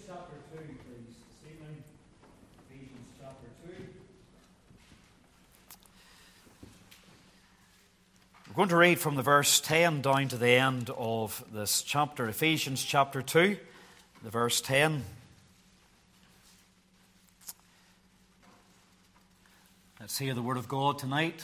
chapter 2, please, this evening. Ephesians chapter 2. We're going to read from the verse 10 down to the end of this chapter. Ephesians chapter 2, the verse 10. Let's hear the word of God tonight.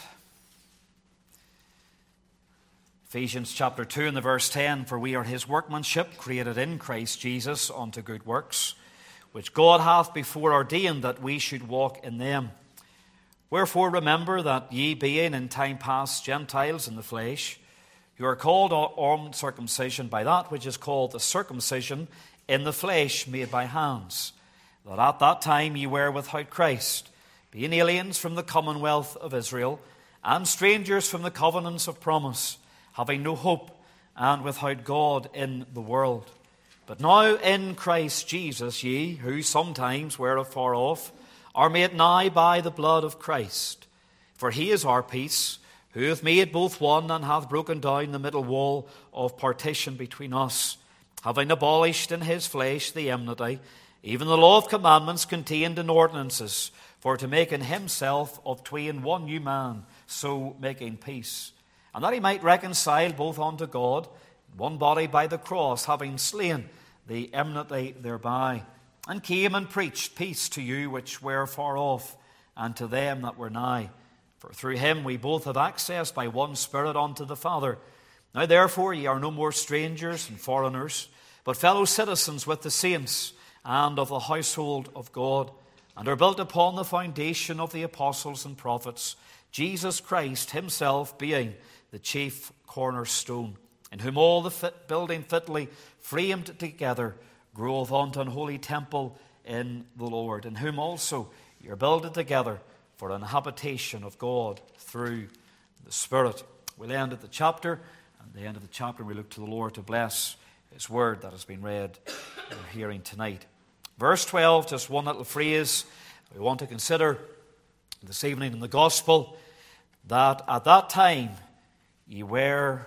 Ephesians chapter 2 and the verse 10, "For we are his workmanship, created in Christ Jesus unto good works, which God hath before ordained that we should walk in them. Wherefore remember that ye, being in time past Gentiles in the flesh, you are called uncircumcision by that which is called the circumcision in the flesh made by hands, that at that time ye were without Christ, being aliens from the commonwealth of Israel, and strangers from the covenants of promise, having no hope, and without God in the world. But now in Christ Jesus ye, who sometimes were afar off, are made nigh by the blood of Christ. For he is our peace, who hath made both one, and hath broken down the middle wall of partition between us, having abolished in his flesh the enmity, even the law of commandments contained in ordinances, for to make in himself of twain one new man, so making peace, and that he might reconcile both unto God in one body by the cross, having slain the enmity thereby, and came and preached peace to you which were far off, and to them that were nigh. For through him we both have access by one Spirit unto the Father. Now therefore ye are no more strangers and foreigners, but fellow citizens with the saints, and of the household of God, and are built upon the foundation of the apostles and prophets, Jesus Christ himself being the chief cornerstone, in whom all the building fitly framed together groweth unto an holy temple in the Lord, in whom also ye are builded together for an habitation of God through the Spirit." We'll end at the chapter, and at the end of the chapter we look to the Lord to bless his word that has been read in our hearing tonight. Verse 12, just one little phrase we want to consider this evening in the gospel, that at that time ye were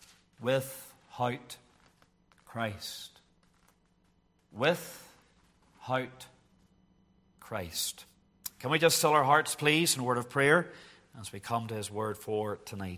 without Christ. Without Christ. Can we just still our hearts, please, in a word of prayer as we come to his word for tonight?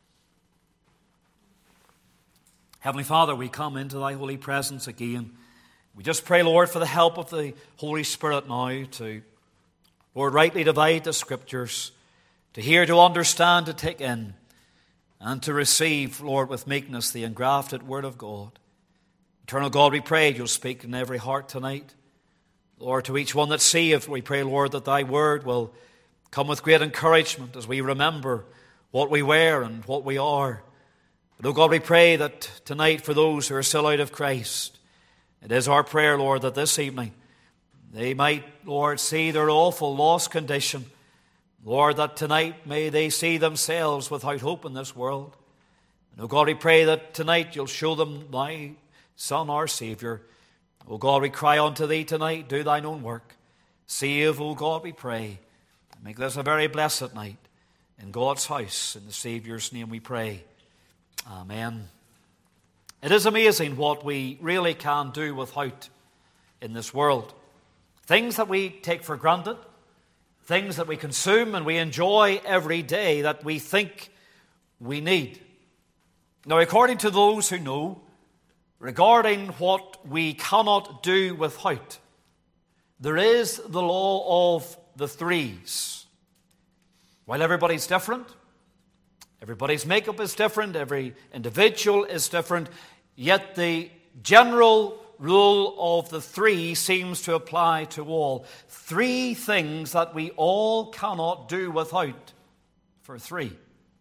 Heavenly Father, we come into thy holy presence again. We just pray, Lord, for the help of the Holy Spirit now to, Lord, rightly divide the Scriptures, to hear, to understand, to take in, and to receive, Lord, with meekness the engrafted Word of God. Eternal God, we pray you'll speak in every heart tonight. Lord, to each one that's saved, we pray, Lord, that thy word will come with great encouragement as we remember what we were and what we are. But, oh God, we pray that tonight for those who are still out of Christ, it is our prayer, Lord, that this evening they might, Lord, see their awful lost condition. Lord, that tonight may they see themselves without hope in this world. And, oh God, we pray that tonight you'll show them thy Son, our Savior. O God, we cry unto thee tonight, do thine own work. Save, O God, we pray. Make this a very blessed night in God's house. In the Saviour's name we pray. Amen. It is amazing what we really can do without in this world. Things that we take for granted, things that we consume and we enjoy every day that we think we need. Now, according to those who know, regarding what we cannot do without, there is the law of the threes. While everybody's different, everybody's makeup is different, every individual is different, yet the general rule of the three seems to apply to all. Three things that we all cannot do without for three.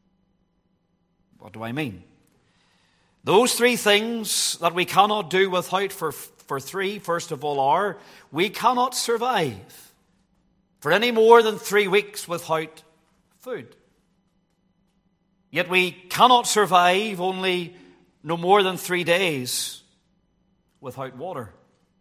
What do I mean? Those three things that we cannot do without for three, first of all, are we cannot survive for any more than 3 weeks without food. Yet we cannot survive only no more than 3 days without water.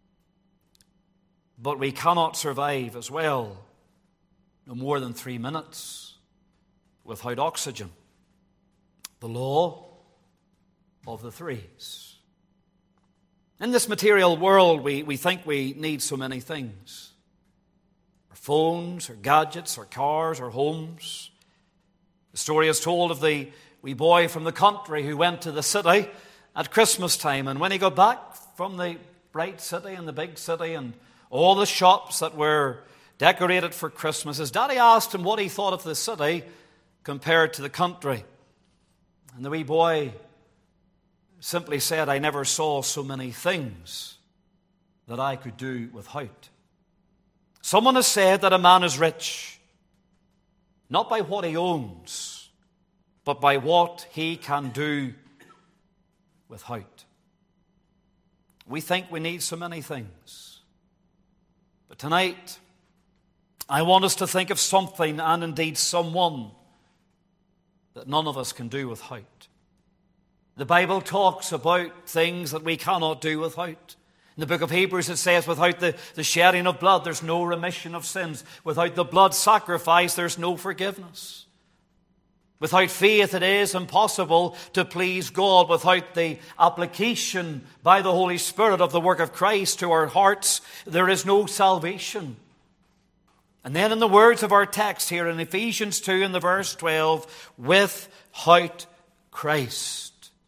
But we cannot survive as well no more than 3 minutes without oxygen. The law of the threes. In this material world, we think we need so many things. Our phones, our gadgets, our cars, our homes. The story is told of the wee boy from the country who went to the city at Christmas time. And when he got back from the bright city and the big city and all the shops that were decorated for Christmas, his daddy asked him what he thought of the city compared to the country. And the wee boy simply said, "I never saw so many things that I could do without." Someone has said that a man is rich, not by what he owns, but by what he can do without. We think we need so many things. But tonight, I want us to think of something, and indeed someone, that none of us can do without. The Bible talks about things that we cannot do without. In the book of Hebrews it says, without the shedding of blood, there's no remission of sins. Without the blood sacrifice, there's no forgiveness. Without faith, it is impossible to please God. Without the application by the Holy Spirit of the work of Christ to our hearts, there is no salvation. And then in the words of our text here in Ephesians 2 in the verse 12, without Christ.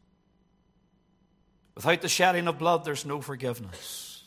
Without the shedding of blood, there's no forgiveness.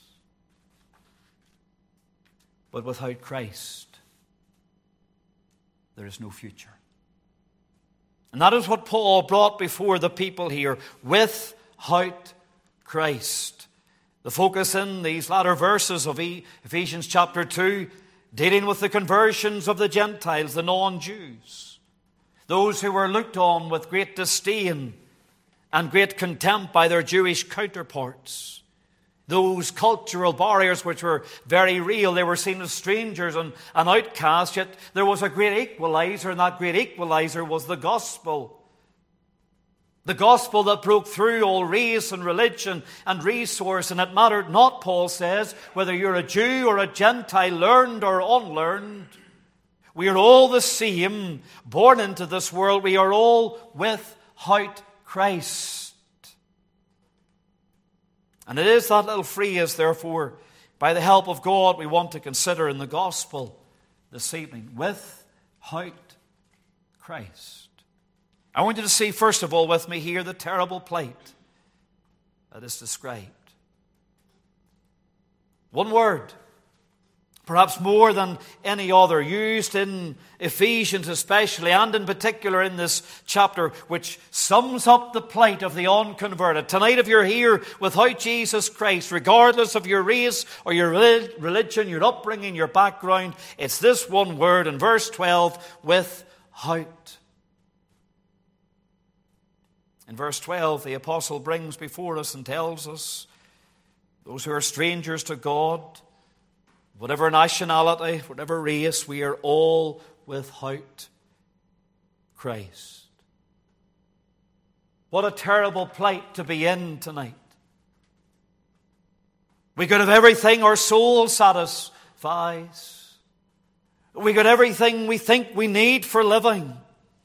But without Christ, there is no future. And that is what Paul brought before the people here, without Christ. The focus in these latter verses of Ephesians chapter 2, dealing with the conversions of the Gentiles, the non-Jews, those who were looked on with great disdain and great contempt by their Jewish counterparts. Those cultural barriers which were very real. They were seen as strangers and outcasts, yet there was a great equalizer, and that great equalizer was the gospel. The gospel that broke through all race and religion and resource, and it mattered not, Paul says, whether you're a Jew or a Gentile, learned or unlearned. We are all the same, born into this world. We are all without Christ. And it is that little phrase, therefore, by the help of God, we want to consider in the gospel this evening, without Christ. I want you to see, first of all, with me here, the terrible plight that is described. One word, perhaps more than any other, used in Ephesians especially, and in particular in this chapter, which sums up the plight of the unconverted. Tonight, if you're here without Jesus Christ, regardless of your race or your religion, your upbringing, your background, it's this one word in verse 12, without. In verse 12, the apostle brings before us and tells us, those who are strangers to God, whatever nationality, whatever race, we are all without Christ. What a terrible plight to be in tonight. We could have everything our soul satisfies. We got everything we think we need for living.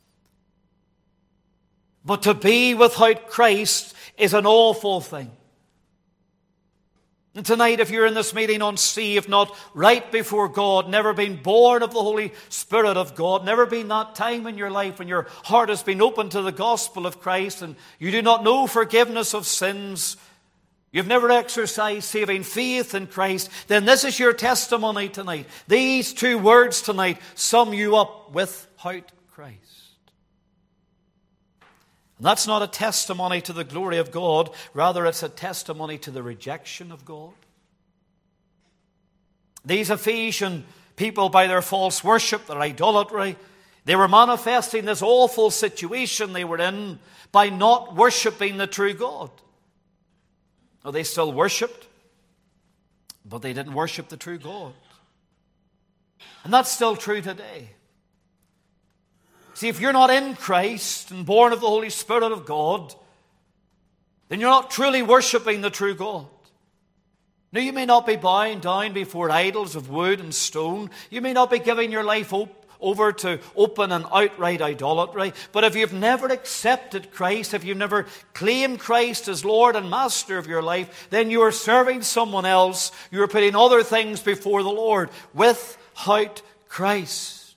But to be without Christ is an awful thing. And tonight, if you're in this meeting unsaved, not right before God, never been born of the Holy Spirit of God, never been that time in your life when your heart has been open to the gospel of Christ and you do not know forgiveness of sins, you've never exercised saving faith in Christ, then this is your testimony tonight. These two words tonight sum you up: without Christ. And that's not a testimony to the glory of God. Rather, it's a testimony to the rejection of God. These Ephesian people, by their false worship, their idolatry, they were manifesting this awful situation they were in by not worshiping the true God. Now, they still worshipped, but they didn't worship the true God. And that's still true today. See, if you're not in Christ and born of the Holy Spirit of God, then you're not truly worshiping the true God. Now, you may not be bowing down before idols of wood and stone. You may not be giving your life over to open and outright idolatry. But if you've never accepted Christ, if you've never claimed Christ as Lord and Master of your life, then you are serving someone else. You are putting other things before the Lord without Christ.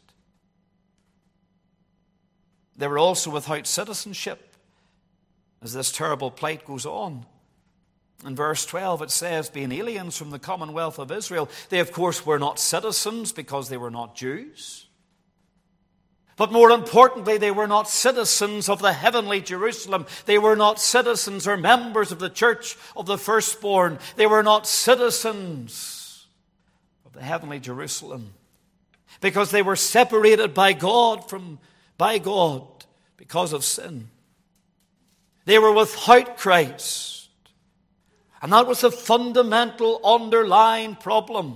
They were also without citizenship, as this terrible plight goes on. In verse 12 it says, being aliens from the commonwealth of Israel. They of course were not citizens because they were not Jews. But more importantly, they were not citizens of the heavenly Jerusalem. They were not citizens or members of the church of the firstborn. They were not citizens of the heavenly Jerusalem, because they were separated by God because of sin. They were without Christ. And that was a fundamental underlying problem.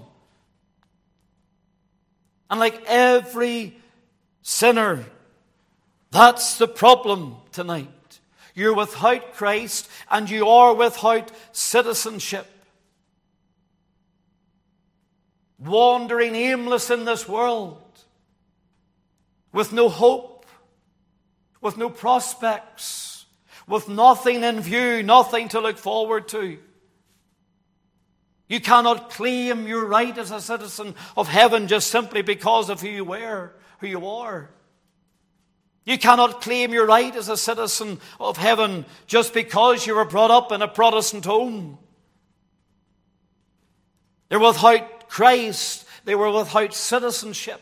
And like every sinner, that's the problem tonight. You're without Christ and you are without citizenship. Wandering aimless in this world, with no hope, with no prospects, with nothing in view, nothing to look forward to. You cannot claim your right as a citizen of heaven just simply because of who you are. You cannot claim your right as a citizen of heaven just because you were brought up in a Protestant home. They're without Christ. They were without citizenship.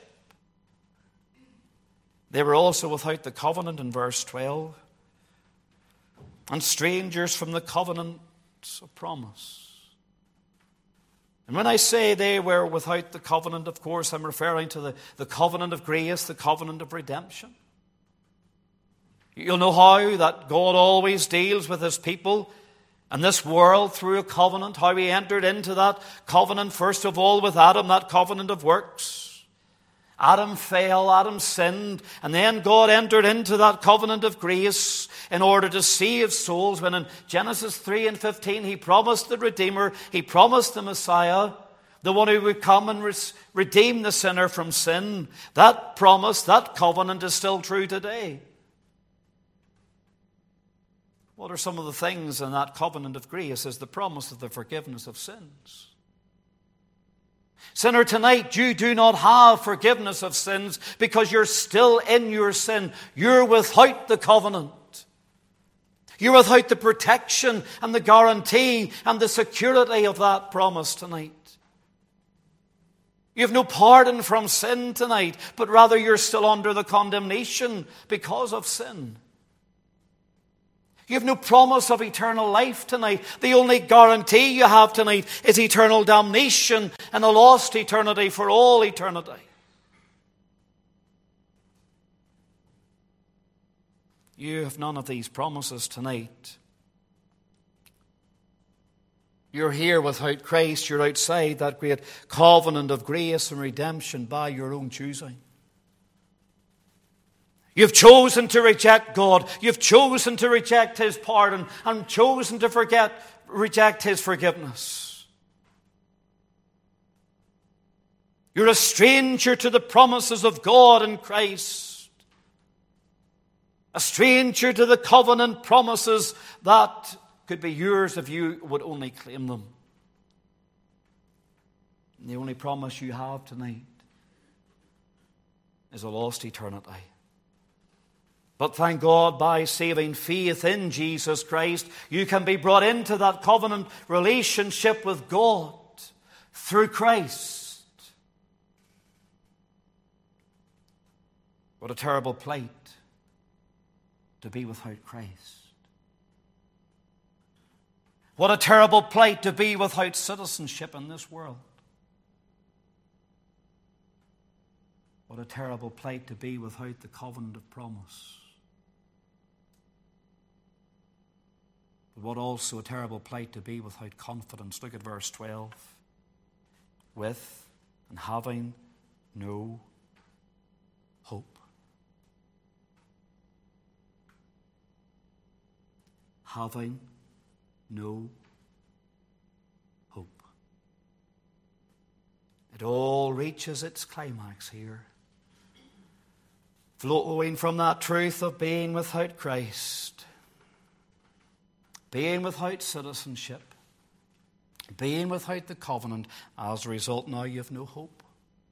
They were also without the covenant in verse 12. And strangers from the covenants of promise. And when I say they were without the covenant, of course, I'm referring to the covenant of grace, the covenant of redemption. You'll know how that God always deals with his people and this world through a covenant, how he entered into that covenant, first of all, with Adam, that covenant of works. Adam fell, Adam sinned, and then God entered into that covenant of grace in order to save souls, when in Genesis 3 and 15 he promised the Redeemer, he promised the Messiah, the one who would come and redeem the sinner from sin. That promise, that covenant is still true today. What are some of the things in that covenant of grace? Is the promise of the forgiveness of sins. Sinner, tonight you do not have forgiveness of sins because you're still in your sin. You're without the covenant. You're without the protection and the guarantee and the security of that promise tonight. You have no pardon from sin tonight, but rather you're still under the condemnation because of sin. You have no promise of eternal life tonight. The only guarantee you have tonight is eternal damnation and a lost eternity for all eternity. You have none of these promises tonight. You're here without Christ. You're outside that great covenant of grace and redemption by your own choosing. You've chosen to reject God. You've chosen to reject his pardon and chosen to reject his forgiveness. You're a stranger to the promises of God in Christ. A stranger to the covenant promises that could be yours if you would only claim them. And the only promise you have tonight is a lost eternity. But thank God, by saving faith in Jesus Christ, you can be brought into that covenant relationship with God through Christ. What a terrible plight to be without Christ. What a terrible plight to be without citizenship in this world. What a terrible plight to be without the covenant of promise. But what also a terrible plight to be without confidence. Look at verse 12. With and having no hope. Having no hope. It all reaches its climax here. flowing from that truth of being without Christ, being without citizenship, being without the covenant, as a result now you have no hope.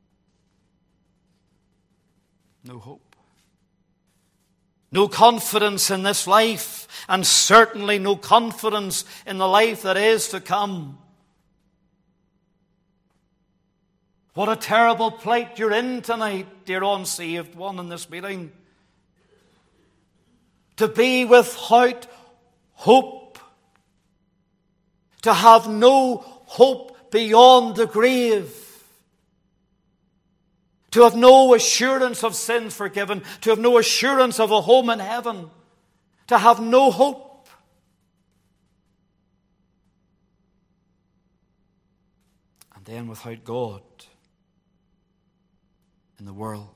No hope. No confidence in this life, and certainly no confidence in the life that is to come. What a terrible plight you're in tonight, dear unsaved one in this meeting. To be without hope. To have no hope beyond the grave. To have no assurance of sins forgiven. To have no assurance of a home in heaven. To have no hope. And then without God in the world.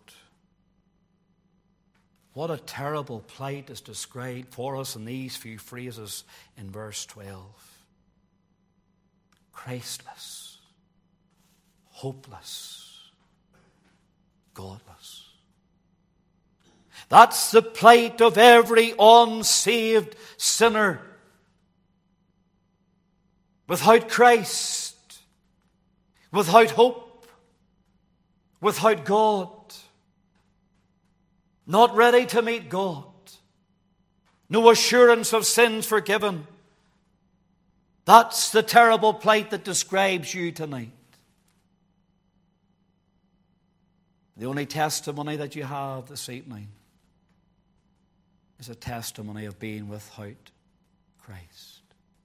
What a terrible plight is described for us in these few phrases in verse 12. Christless, hopeless, godless. That's the plight of every unsaved sinner. Without Christ, without hope, without God, not ready to meet God, no assurance of sins forgiven. That's the terrible plight that describes you tonight. The only testimony that you have this evening is a testimony of being without Christ.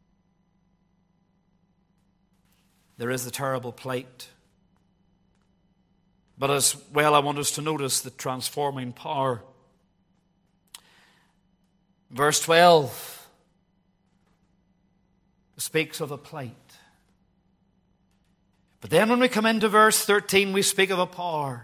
There is the terrible plight. But as well, I want us to notice the transforming power. Verse 12 speaks of a plight. But then when we come into verse 13, we speak of a power.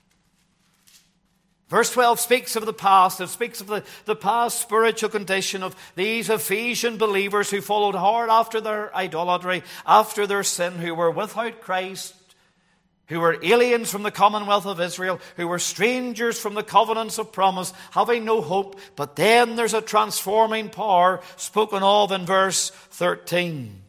Verse 12 speaks of the past. It speaks of the past spiritual condition of these Ephesian believers who followed hard after their idolatry, after their sin, who were without Christ, who were aliens from the commonwealth of Israel, who were strangers from the covenants of promise, having no hope. But then there's a transforming power spoken of in verse 13.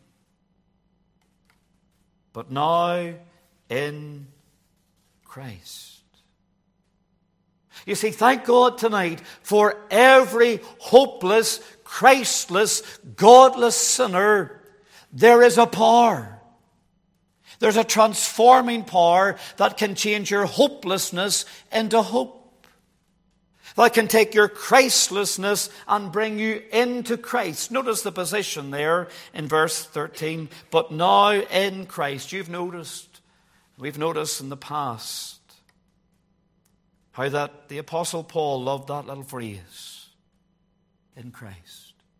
But now in Christ. You see, thank God tonight for every hopeless, Christless, godless sinner, there is a power. There's a transforming power that can change your hopelessness into hope. That can take your Christlessness and bring you into Christ. Notice the position there in verse 13. But now in Christ. We've noticed in the past how that the Apostle Paul loved that little phrase. In Christ.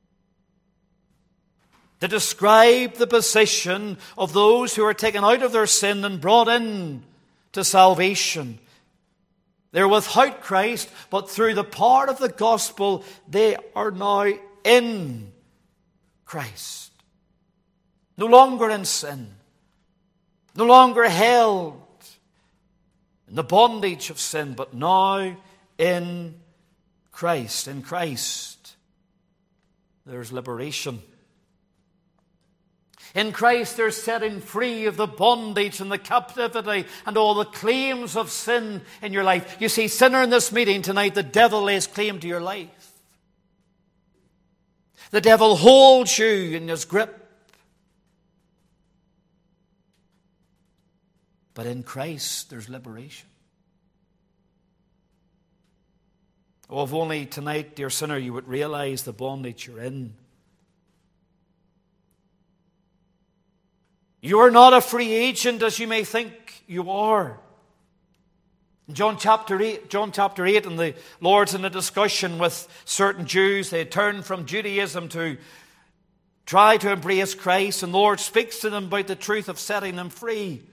To describe the position of those who are taken out of their sin and brought in to salvation. They're without Christ, but through the power of the gospel, they are now in Christ. No longer in sin. No longer held in the bondage of sin, but now in Christ. In Christ, there's liberation. In Christ, there's setting free of the bondage and the captivity and all the claims of sin in your life. You see, sinner, in this meeting tonight, the devil lays claim to your life. The devil holds you in his grip. But in Christ, there's liberation. Oh, if only tonight, dear sinner, you would realize the bondage you're in. You are not a free agent as you may think you are. In John chapter 8, and the Lord's in a discussion with certain Jews. They turned from Judaism to try to embrace Christ, and the Lord speaks to them about the truth of setting them free.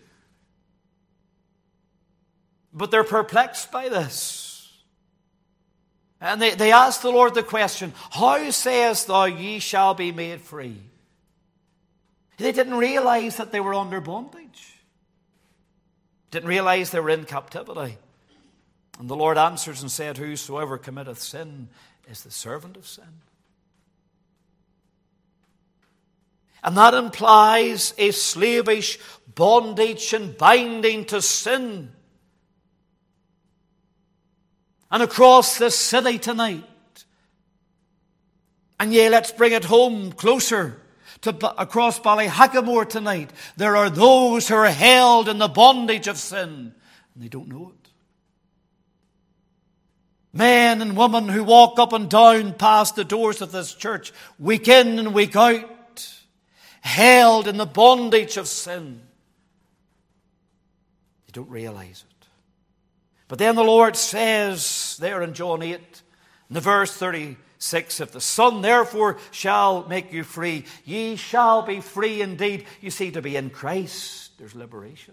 But they're perplexed by this. And they ask the Lord the question, how sayest thou ye shall be made free? They didn't realize that they were under bondage. Didn't realize they were in captivity. And the Lord answers and said, whosoever committeth sin is the servant of sin. And that implies a slavish bondage and binding to sin. And across this city tonight, and yea, let's bring it home closer to across Ballyhackamore tonight, there are those who are held in the bondage of sin, and they don't know it. Men and women who walk up and down past the doors of this church, week in and week out, held in the bondage of sin. They don't realize it. But then the Lord says there in John 8, in the verse 36, if the Son therefore shall make you free, ye shall be free indeed. You see, to be in Christ, there's liberation.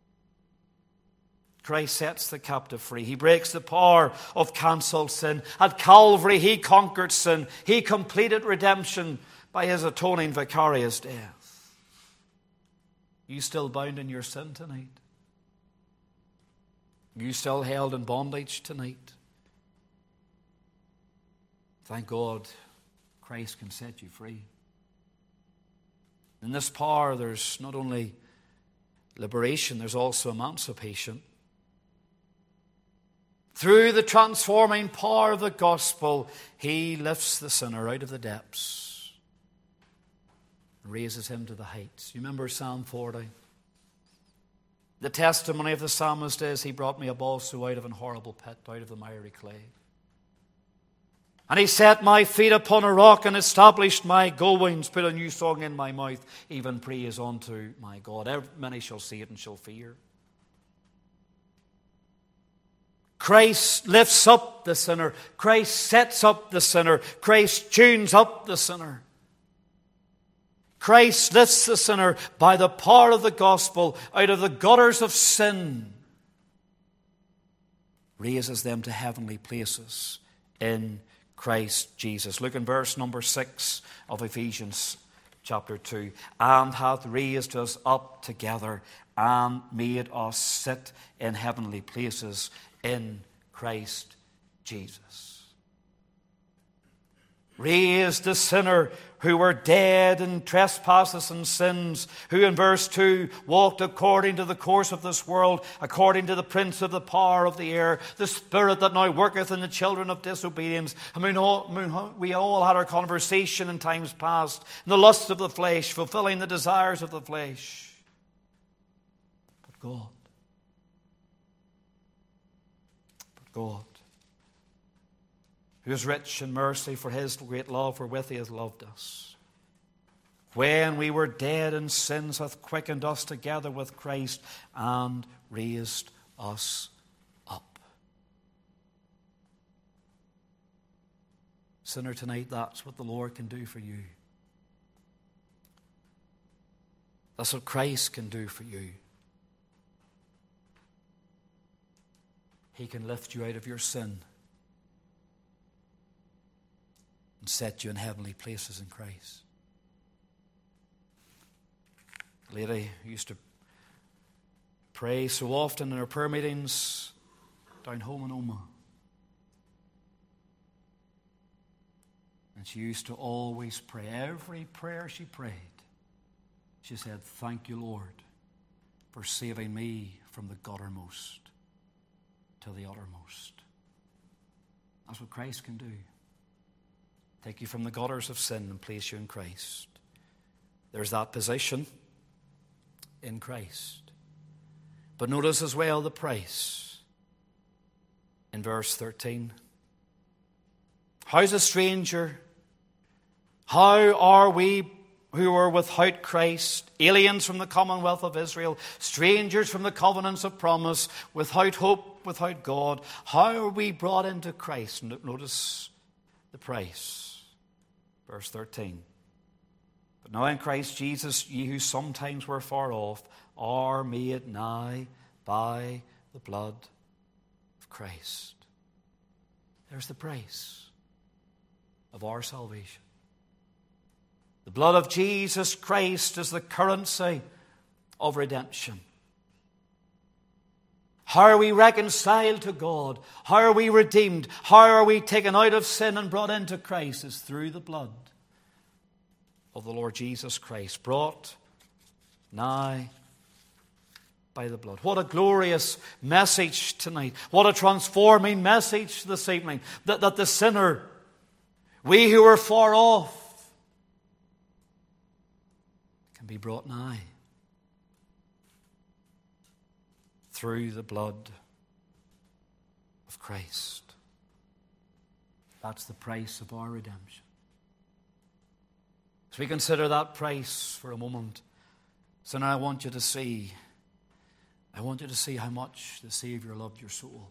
Christ sets the captive free. He breaks the power of cancelled sin. At Calvary, He conquered sin. He completed redemption by His atoning vicarious death. You still bound in your sin tonight? You still held in bondage tonight? Thank God Christ can set you free. In this power, there's not only liberation, there's also emancipation. Through the transforming power of the gospel, He lifts the sinner out of the depths and raises him to the heights. You remember Psalm 40? The testimony of the psalmist is, He brought me up also out of an horrible pit, out of the miry clay. And He set my feet upon a rock and established my goings, put a new song in my mouth, even praise unto my God. Many shall see it and shall fear. Christ lifts up the sinner. Christ sets up the sinner. Christ tunes up the sinner. Christ lifts the sinner by the power of the gospel out of the gutters of sin, raises them to heavenly places in Christ Jesus. Look in verse number 6 of Ephesians chapter 2. And hath raised us up together and made us sit in heavenly places in Christ Jesus. Raised the sinner who were dead in trespasses and sins, who in verse 2 walked according to the course of this world, according to the prince of the power of the air, the spirit that now worketh in the children of disobedience. I mean, we all had our conversation in times past, in the lust of the flesh, fulfilling the desires of the flesh. But God, who is rich in mercy for His great love wherewith He has loved us, when we were dead in sins, hath quickened us together with Christ and raised us up. Sinner, tonight, that's what the Lord can do for you. That's what Christ can do for you. He can lift you out of your sin and set you in heavenly places in Christ. A lady used to pray so often in her prayer meetings down home in Omagh. And she used to always pray. Every prayer she prayed, she said, "Thank you, Lord, for saving me from the guttermost to the uttermost." That's what Christ can do. Take you from the gutters of sin and place you in Christ. There's that position in Christ. But notice as well the price in verse 13. How's a stranger? How are we who are without Christ, aliens from the commonwealth of Israel, strangers from the covenants of promise, without hope, without God? How are we brought into Christ? Notice the price. Verse 13. But now in Christ Jesus, ye who sometimes were far off, are made nigh by the blood of Christ. There's the price of our salvation. The blood of Jesus Christ is the currency of redemption. How are we reconciled to God? How are we redeemed? How are we taken out of sin and brought into Christ? Is through the blood of the Lord Jesus Christ, brought nigh by the blood. What a glorious message tonight. What a transforming message this evening. That the sinner, we who are far off, can be brought nigh through the blood of Christ. That's the price of our redemption. As we consider that price for a moment, so now I want you to see how much the Savior loved your soul.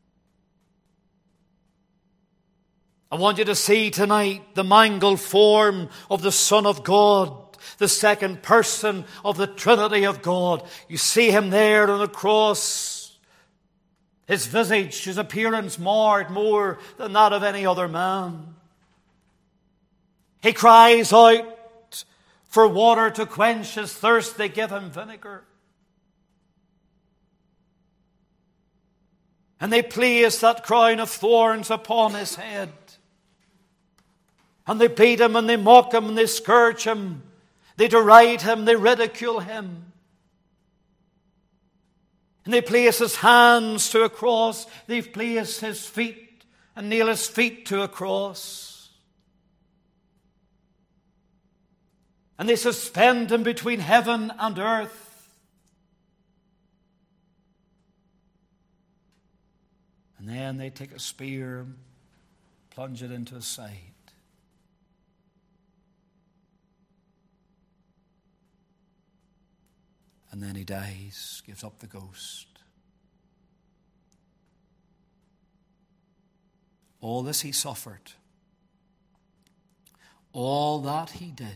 I want you to see tonight the mangled form of the Son of God, the second person of the Trinity of God. You see him there on the cross. His visage, his appearance marred more than that of any other man. He cries out for water to quench his thirst. They give him vinegar. And they place that crown of thorns upon his head. And they beat him and they mock him and they scourge him. They deride him, they ridicule him. And they place his hands to a cross. They place his feet and nail his feet to a cross. And they suspend him between heaven and earth. And then they take a spear, plunge it into his side. And then he dies, gives up the ghost. All this he suffered. All that he did,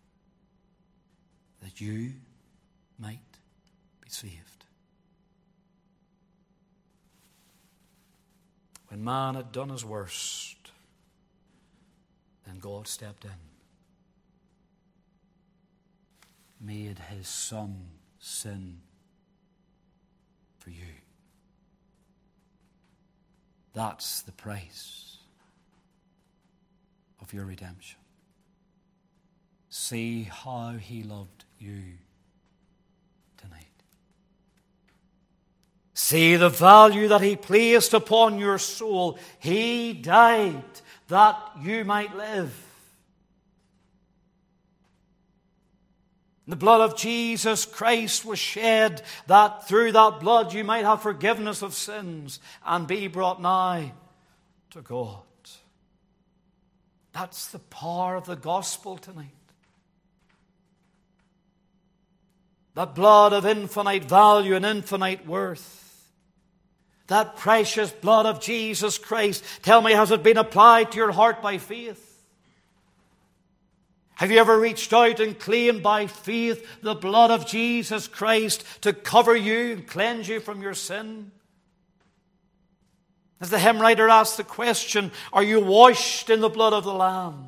that you might be saved. When man had done his worst, then God stepped in, made his Son sin for you. That's the price of your redemption. See how he loved you tonight. See the value that he placed upon your soul. He died that you might live. The blood of Jesus Christ was shed that through that blood you might have forgiveness of sins and be brought nigh to God. That's the power of the gospel tonight. That blood of infinite value and infinite worth. That precious blood of Jesus Christ. Tell me, has it been applied to your heart by faith? Have you ever reached out and claimed by faith the blood of Jesus Christ to cover you and cleanse you from your sin? As the hymn writer asked the question, are you washed in the blood of the Lamb?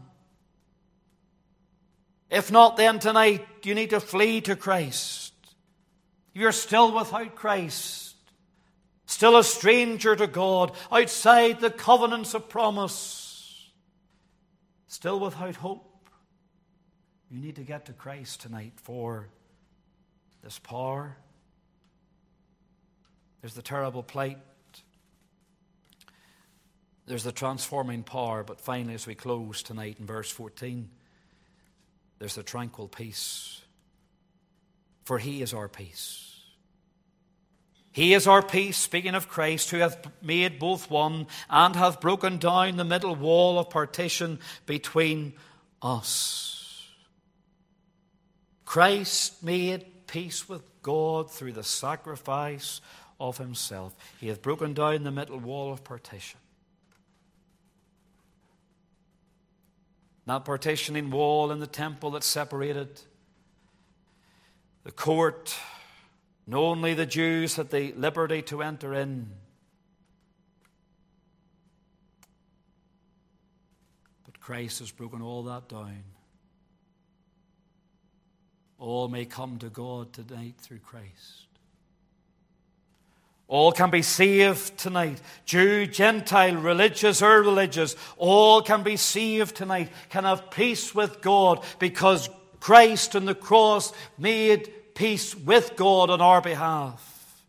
If not, then tonight you need to flee to Christ. If you're still without Christ, still a stranger to God, outside the covenants of promise, still without hope, you need to get to Christ tonight for this power. There's the terrible plight. There's the transforming power. But finally, as we close tonight in verse 14, there's the tranquil peace. For he is our peace. He is our peace, speaking of Christ, who hath made both one and hath broken down the middle wall of partition between us. Christ made peace with God through the sacrifice of himself. He hath broken down the middle wall of partition. That partitioning wall in the temple that separated the court, and only the Jews had the liberty to enter in. But Christ has broken all that down. All may come to God tonight through Christ. All can be saved tonight. Jew, Gentile, religious or irreligious, all can be saved tonight, can have peace with God because Christ on the cross made peace with God on our behalf.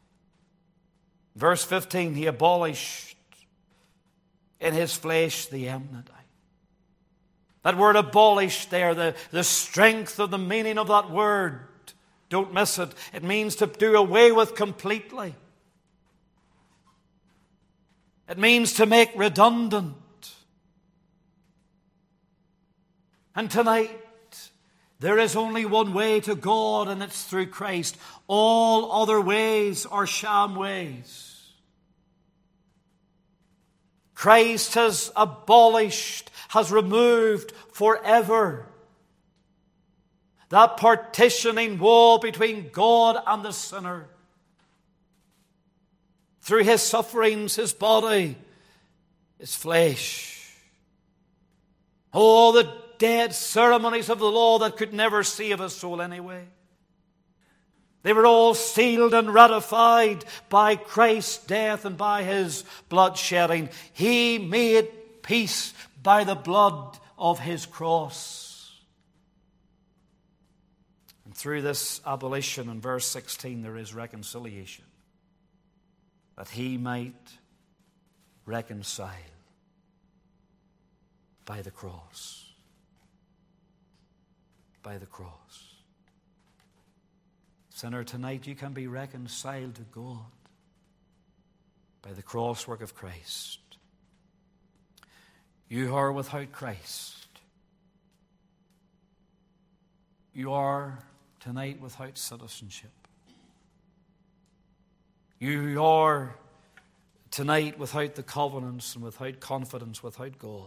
Verse 15, he abolished in his flesh the enmity. That word abolished there, the strength of the meaning of that word, don't miss it. It means to do away with completely. It means to make redundant. And tonight, there is only one way to God, and it's through Christ. All other ways are sham ways. Christ has abolished, has removed forever that partitioning wall between God and the sinner. Through his sufferings, his body, his flesh. All the dead ceremonies of the law that could never save a soul anyway. They were all sealed and ratified by Christ's death and by his blood shedding. He made peace by the blood of his cross. And through this abolition in verse 16 there is reconciliation. That he might reconcile by the cross. By the cross. Sinner, tonight you can be reconciled to God by the cross work of Christ. You who are without Christ, you are tonight without citizenship. You are tonight without the covenants and without confidence, without God.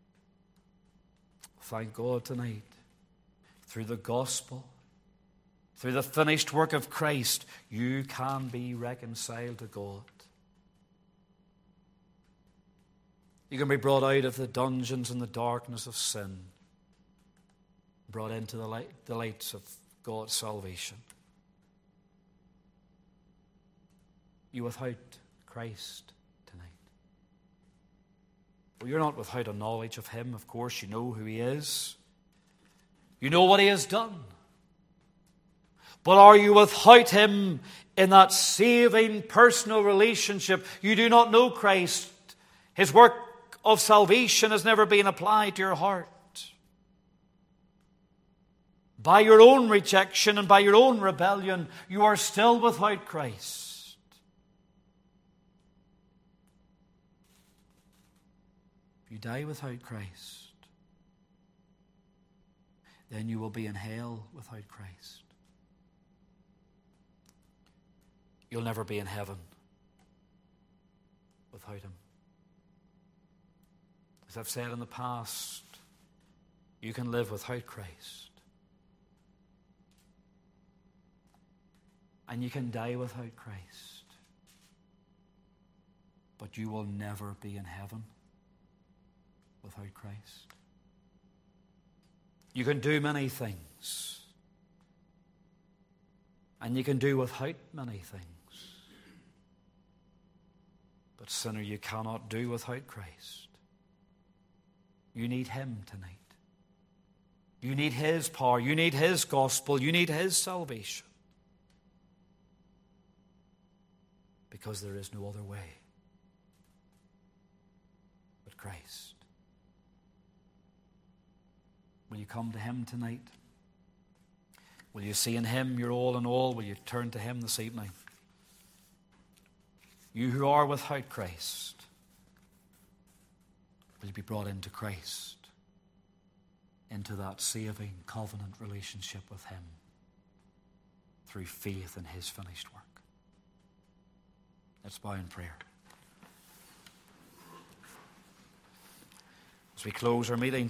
Thank God tonight, through the gospel, through the finished work of Christ, you can be reconciled to God. You can be brought out of the dungeons and the darkness of sin, brought into the lights of God's salvation. You without Christ tonight? Well, you're not without a knowledge of him. Of course, you know who he is. You know what he has done. But are you without him in that saving personal relationship? You do not know Christ. His work of salvation has never been applied to your heart. By your own rejection and by your own rebellion, you are still without Christ. If you die without Christ, then you will be in hell without Christ. You'll never be in heaven without him. As I've said in the past, you can live without Christ. And you can die without Christ. But you will never be in heaven without Christ. You can do many things. And you can do without many things. But sinner, you cannot do without Christ. You need him tonight. You need his power. You need his gospel. You need his salvation. Because there is no other way but Christ. Will you come to him tonight? Will you see in him your all in all? Will you turn to him this evening? You who are without Christ, will you be brought into Christ, into that saving covenant relationship with him through faith in his finished work? Let's bow in prayer. As we close our meeting